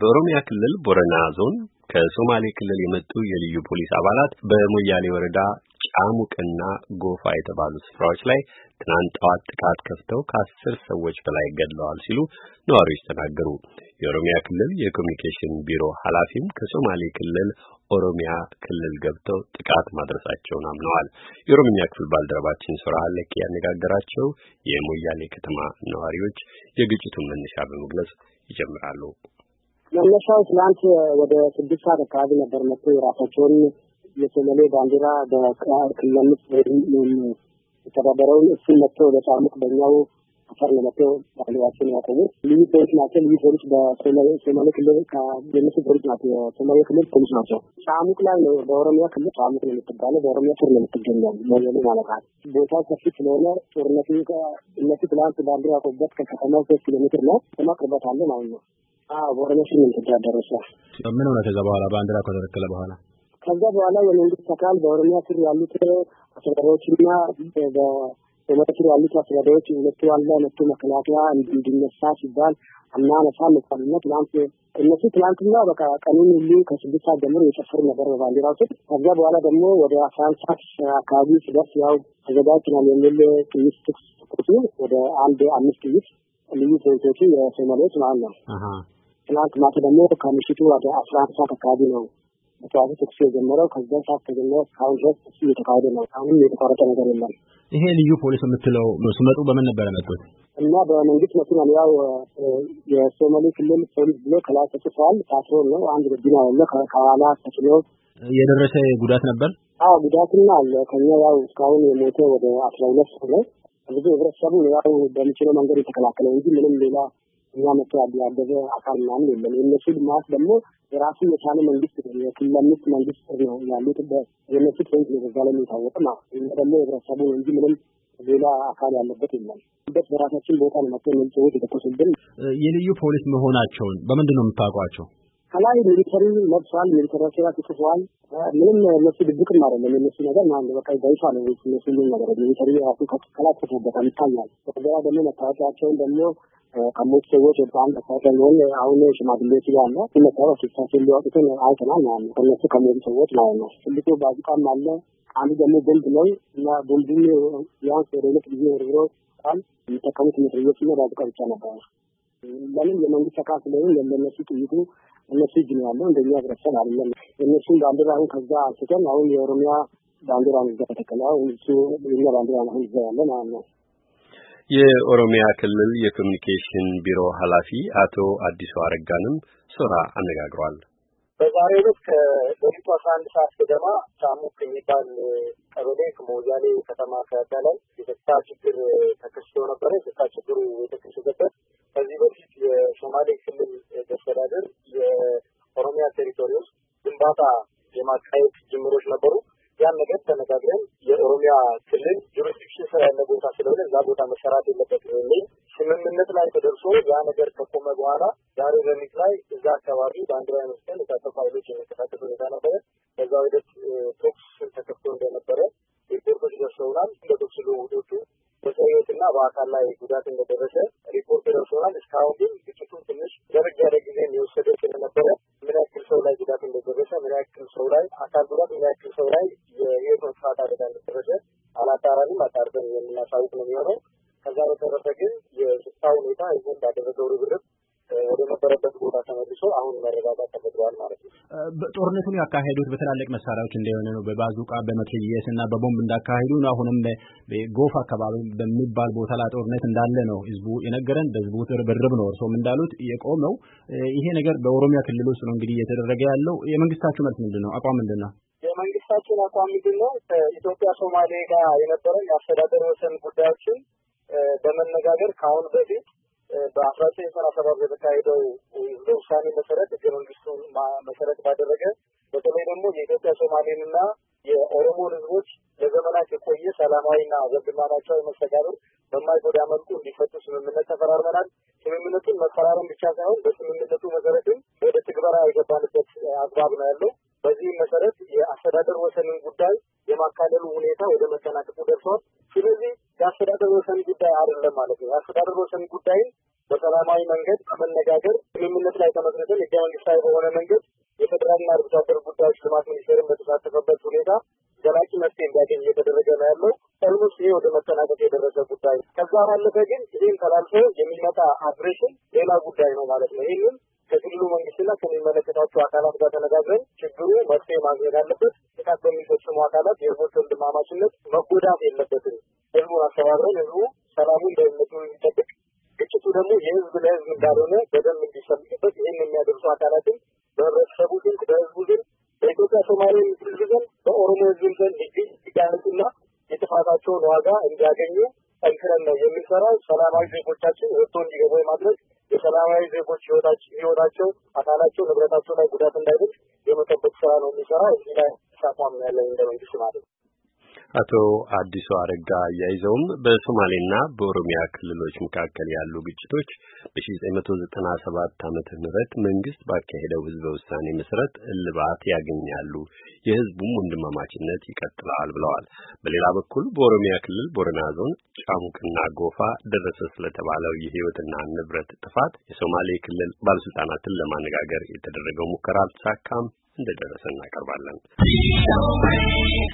በኦሮሚያ ክልል ቦረና ዞን ከሶማሌ ክልል የመጡ የልዩ ፖሊስ አባላት በሞያሌ ወረዳ ጫሙቅና ጎፋ የተባሉ ስፍራዎች ላይ ትናንት ጠዋት ጥቃት ከፍተው ከ10 ሰዎች በላይ ገድለዋል ሲሉ ነዋሪዎች ተናገሩ። የኦሮሚያ ክልል የኮሚኒኬሽን ቢሮ ኃላፊም ከሶማሌ ክልል ኦሮሚያ ክልል ገብተው ጥቃት ማድረሳቸውን አምነዋል። የኦሮሚያ ክፍል ባልደረባችን ሱራ አለቂ ያነጋገራቸው የሞያሌ ከተማ ነዋሪዎች የግጭቱን መነሻ በመግለጽ ይጀምራሉ። መነሻው ትናንት ወደ 6 ሰዓት አካባቢ ነበር። መጥቶ የራሳቸውን የሶማሌ ባንዲራ በክልል የተዳደረውን እሱን መጥቶ በጫሙቅ በእኛው አፈር መጥቶ ባንዲራቸውን ያቆሙት ልዩ ፖሊስ ናቸው። ልዩ ፖሊስ በሶማሌ ክልል ከየነሱ ፖሊስ ናቸው። የሶማሌ ክልል ፖሊስ ናቸው። ጫሙቅ ላይ ነው። በኦሮሚያ ክልል ጫሙቅ ነው የምትባለው። በኦሮሚያ ስር ነው የምትገኘው ሞያሌ ማለት ነው። ቦታው ሰፊ ስለሆነ ጦርነቱ እነሱ ትናንት ባንዲራ ያቆሙበት ከከተማው 3 ኪሎ ሜትር ነው። ከማቅረባት አለ ማለት ነው። በኦሮሚያ ስር ነው የተዳደረው። ምን ሆነ ከዛ በኋላ ባንዲራ ከተረከለ በኋላ ከዛ በኋላ የመንግስት አካል በኦሮሚያ ስር ያሉት አስተዳዳሪዎችና በሶማሌ ስር ያሉት አስተዳዳሪዎች ሁለቱ ዋና ሁለቱ መከላከያ እንዲነሳ ሲባል አናነሳ መጣልና ትናንትና በቃ ቀኑን ሁሉ ከ6 ሰዓት ጀምሮ የጨፈሩ ነበር በባንዲራው ስር። ከዛ በኋላ ደግሞ ወደ 11 ሰዓት አካባቢ ሲደርስ ያው ተዘጋጅተናል የሚል ጥይት ተኩሱ ወደ 5 ጥይት ልዩ ፖሊሶቹ የሶማሌዎች ማለት ነው። ትናንት ማታ ደግሞ ከምሽቱ ወደ 11 ሰዓት አካባቢ ነው በተዋጊ ተኩስ የጀመረው። ከዛ ሰዓት ተጀምሮ እስካሁን ድረስ እየተካሄደ ነው። አሁንም የተቋረጠ ነገር የለም። ይሄ ልዩ ፖሊስ የምትለው ሲመጡ በምን ነበር የመጡት? እና በመንግስት መኪና ያው የሶማሌ ክልል ፖሊስ ብሎ ከላይ ተጽፏል። ታስሮ ነው አንድ ግድና ያለ ከኋላ ተጭኖ የደረሰ ጉዳት ነበር። ጉዳትና አለ። ከኛ ያው እስካሁን የሞተ ወደ 12 ሰው ነው። ብዙ ህብረተሰቡ ያው በሚችለው መንገድ የተከላከለ እንጂ ምንም ሌላ እኛ መጥቶ ያደረገ አካል ምናምን የለም። የእነሱ ልማት ደግሞ የራሱ የቻለ መንግስት የክልል መንግስት ነው ያሉት። የእነሱ ፖሊስ ነው የታወቀ ማለት ነው። ደግሞ ህብረተሰቡ እንጂ ምንም ሌላ አካል ያለበት የለም። በራሳችን ቦታ ነው መጥቶ እነዚህ ሰዎች የተኮሱብን። የልዩ ፖሊስ መሆናቸውን በምንድን ነው የምታውቋቸው? ከላይ ሚሊተሪ ለብሷል። ሚሊተሪ ስራ ተጽፏል። ምንም እነሱ ድብቅም አይደለም። የእነሱ ነገር ማለት በቃ ይፋ ነው። እነሱ ምን ነገር ሚሊተሪ ራሱ ከላይ ተጽፎበታል ይታያል። ከዛ ደግሞ መታወቂያቸውን ደግሞ ከሞት ሰዎች በጣም ተሳተፈውን አሁን ሽማግሌዎች ያለ መታወቂያ ሲሳቸው ሊወጡትን አይተናል ማለት ነው። ከነሱ ከሞት ሰዎች ማለት ነው። ትልቁ ባዚቃም አለ። አንዱ ደግሞ ቦምብ ነው እና ቦምቡን ቢያንስ ወደ 2 ጊዜ ወርውሮ ቃል የሚጠቀሙት መትረየስ እና ባዚቃ ብቻ ነበር። ለምን የመንግስት አካል ስለሆነ ለነሱ ጥይቱ እነሱ እጅ ነው ያለው። እንደኛ ህብረተሰብ አይደለም። እነሱን ባንዲራ አሁን ከዛ አንስተን አሁን የኦሮሚያ ባንዲራ ነው የተተከለው። እሱ የኛ ባንዲራ ነው ይዘ ያለ ማለት ነው። የኦሮሚያ ክልል የኮሚኒኬሽን ቢሮ ኃላፊ አቶ አዲሱ አረጋንም ሱራ አነጋግሯል። በዛሬው ዕለት ከሌሊቱ 11 ሰዓት ገደማ ጫሙቅ የሚባል ቀበሌ ከሞያሌ ከተማ ከበላይ የጸጥታ ችግር ተከስቶ ነበር። የጸጥታ ችግሩ የተከሰተበት ከዚህ በፊት የሶማሌ ክልል አስተዳደር የኦሮሚያ ቴሪቶሪ ውስጥ ግንባታ የማካሄድ ጅምሮች ነበሩ። ያን ነገር ተነጋግረን የኦሮሚያ ክልል ጁሪስዲክሽን ስራ ያለ ቦታ ስለሆነ እዛ ቦታ መሰራት የለበትም የሚል ስምምነት ላይ ተደርሶ ያ ነገር ከቆመ በኋላ ዛሬ ሌሊት ላይ እዛ አካባቢ ባንዲራ መስቀል የታጠቁ ኃይሎች የሚንቀሳቀሱ ሁኔታ ነበረ። በዛ ሂደት ተኩስ ተከፍቶ እንደነበረ ሪፖርቶች ደርሰውናል። በተኩስ ልውውጦቹ በሰው ሕይወትና በአካል ላይ ጉዳት እንደደረሰ ሪፖርት ደርሰውናል። እስካሁን ግን ግጭቱ ትንሽ ደረጃ ጊዜ የወሰደ ስለነበረ ምን ያክል ሰው ላይ ጉዳት እንደደረሰ፣ ምን ያክል ሰው ላይ አካል ጉዳት፣ ምን ያክል ሰው ላይ የህይወት መጥፋት አደጋ እንደደረሰ አላጣራንም። አጣርተን የምናሳውቅ ነው የሚሆነው። ከዛ በተረፈ ግን የጸጥታ ሁኔታ ህዝቡን ባደረገው ርብርብ ወደ ነበረበት ቦታ ተመልሶ አሁን መረጋጋት ተፈጥሯል ማለት ነው። ጦርነቱን ያካሄዱት በትላልቅ መሳሪያዎች እንደሆነ ነው። በባዙቃ በመትረየስ እና በቦምብ እንዳካሄዱ ነው። አሁንም በጎፋ አካባቢ በሚባል ቦታ ላይ ጦርነት እንዳለ ነው ህዝቡ የነገረን። በህዝቡ ርብርብ ነው እርሶም እንዳሉት የቆመው። ይሄ ነገር በኦሮሚያ ክልል ውስጥ ነው እንግዲህ እየተደረገ ያለው። የመንግስታችሁ መልስ ምንድነው? አቋም ምንድነው? የመንግስታችን አቋም ምንድነው? ከኢትዮጵያ ሶማሌ ጋር የነበረ የአስተዳደር ወሰን ጉዳዮችን በመነጋገር ከአሁን በፊት በ1997 የተካሄደው ውሳኔ መሰረት ህገ መንግስቱን መሰረት ባደረገ በተለይ ደግሞ የኢትዮጵያ ሶማሌንና የኦሮሞን ህዝቦች ለዘመናት የቆየ ሰላማዊና ወንድማማቻዊ መስተጋብር በማይጎዳ መልኩ እንዲፈቱ ስምምነት ተፈራርመናል። ስምምነቱን መፈራረም ብቻ ሳይሆን በስምምነቱ መሰረትም ወደ ትግበራ የገባንበት አግባብ ነው ያለው። በዚህም መሰረት የአስተዳደር ወሰንን ጉዳይ የማካለሉ ሁኔታ ወደ መጠናቀቁ ደርሷል። ስለዚህ የአስተዳደር ወሰን ጉዳይ አይደለም ማለት ነው። የአስተዳደር ወሰን ጉዳይን በሰላማዊ መንገድ በመነጋገር ስምምነት ላይ ተመስርተን ህገ መንግስታዊ በሆነ መንገድ የፌዴራልና አርብቶ አደር ጉዳዮች ልማት ሚኒስቴርን በተሳተፈበት ሁኔታ ዘላቂ መፍትሄ እንዲያገኝ እየተደረገ ነው ያለው። ኦልሞስት ይሄ ወደ መጠናቀቅ የደረሰ ጉዳይ። ከዛ ባለፈ ግን ይህን ተላልፎ የሚመጣ አግሬሽን ሌላ ጉዳይ ነው ማለት ነው። ይህንን ከክልሉ መንግስትና ከሚመለከታቸው አካላት ጋር ተነጋግረን ችግሩ መፍትሄ ማግኘት አለበት። ጥቃት በሚፈጽሙ አካላት የህዝቦች ወንድማማችነት መጎዳት የለበትም። ህዝቡን አስተባብረን ህዝቡ ሰላሙን ደህንነቱን እንዲጠብቅ፣ ግጭቱ ደግሞ የህዝብ ለህዝብ እንዳልሆነ በደንብ እንዲሰምጥበት ይህን የሚያደርሱ አካላትን በህብረተሰቡ ዘንድ በህዝቡ ዘንድ በኢትዮጵያ ሶማሌ ህዝብ ዘንድ በኦሮሞ ህዝብ ዘንድ እንዲጋለጡና የጥፋታቸውን ዋጋ እንዲያገኙ ጠንክረን ነው የምንሰራው። ሰላማዊ ዜጎቻችን ወጥቶ እንዲገቡ የማድረግ የሰላማዊ ዜጎች ህይወታቸው፣ አካላቸው፣ ንብረታቸው ላይ ጉዳት እንዳይደርስ የመጠበቅ ስራ ነው የሚሰራው። እዚህ ላይ ተሳትፎም ያለን እንደ መንግስት ማለት ነው። አቶ አዲሱ አረጋ አያይዘውም በሶማሌና በኦሮሚያ ክልሎች መካከል ያሉ ግጭቶች በ1997 ዓመተ ምህረት መንግስት ባካሄደው ህዝበ ውሳኔ መሰረት እልባት ያገኛሉ፣ የህዝቡም ወንድማማችነት ይቀጥላል ብለዋል። በሌላ በኩል በኦሮሚያ ክልል ቦረና ዞን ጫሙቅና ጎፋ ደረሰ ስለተባለው የህይወትና ንብረት ጥፋት የሶማሌ ክልል ባለስልጣናትን ለማነጋገር የተደረገው ሙከራ አልተሳካም። እንደደረሰ እናቀርባለን።